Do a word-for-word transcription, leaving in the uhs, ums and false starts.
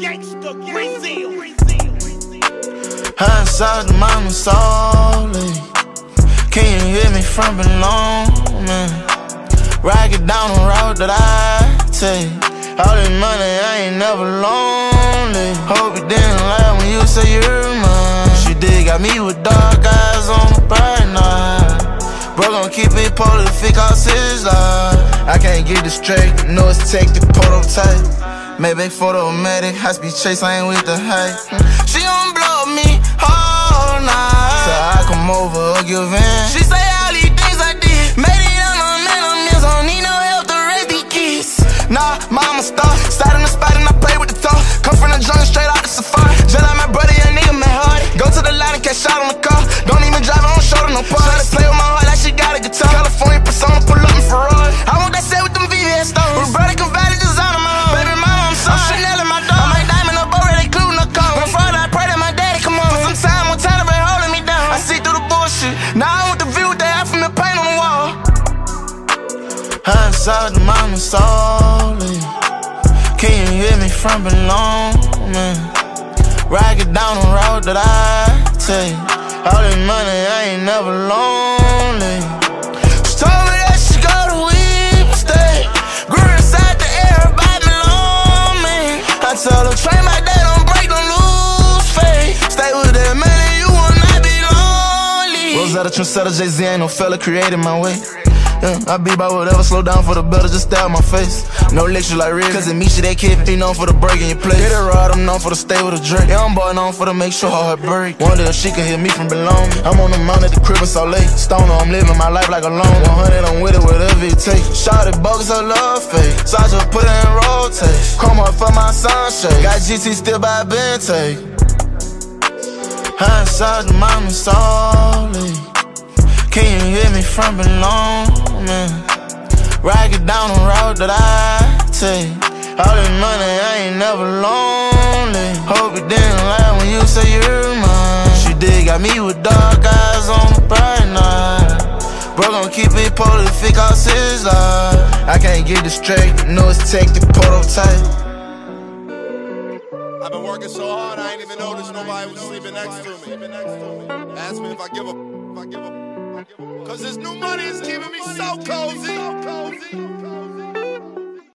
gangsta, Brazil. Outside the mountain solid. Can you hear me from below, man? Rock it down the road that I take. All this money, I ain't never lonely. Hope you didn't laugh when you say you're mine. She did got me with dark eyes on the bright night. Bro gon' keep it prolific, cause his life. I can't get distracted, no it's tactic, prototype. Maybe photomatic, high speed chase, I ain't with the hype. She gon' blow me all night, so I come over or give in. She say all these things I did, made it on my man, I'm meals, don't need no help to raise these kids. Nah, mama star, sat in the spot and I play with the toe. Come from the jungle straight out the safari. Just like my brother, young nigga, man hard. Go to the line and catch shot on the car. Don't even drive, I don't shoulder no part. Tryna play with my heart like she got a guitar. California persona, pull up in Ferrari. I want that set with them V V S stones. With brother can valley design on my home. Baby mama, I'm sorry, I'm Chanel in my dog. I'm like diamond, no bow, they glue, no cold. But Friday, I pray that my daddy come on. For some time, one time, they holding me down. I see through the bullshit. Now I want the view they have from the paint on the wall. Outside the mountain solid. Can you hear me from below, man? Rock it down the road that I take. All this money, I ain't never lonely. She told me that she go to Weep State. Grew inside the air, everybody below me. I told her, train my day, don't break, don't lose faith. Stay with that man, you will not be lonely. Rosetta, trendsetter, Jay-Z, ain't no fella created my way. Yeah, I be by whatever, slow down for the better, just stay out my face. No lecture like Rick, cause it meets you that kid. He known for the break in your place. Hit it right, I'm known for the stay with a drink. Yeah, I'm boy known for the make sure her heart break. Wonder if she can hear me from below me. I'm on the mountain at the crib in Salt Lake. Stoner, I'm living my life like a loner. one hundred, I'm with it, whatever it takes. Shot it bogus, her love fake. So I just put it in rotation. Chrome up for my sunshade. Got G T still by Bentay. Outside the mountain solid. Can you hear me from below, man? Rock it down the road that I take. All this money, I ain't never lonely. Hope you didn't laugh when you say you're mine. She did got me with dark eyes on the bright night. Bro gon' keep it prolific, cause his life. I can't get distracted, no it's tactic, prototype. I've been working so hard, I ain't even noticed nobody was sleeping next to me. Ask me if I give a, if I give a. Cause this new money is keeping me so cozy.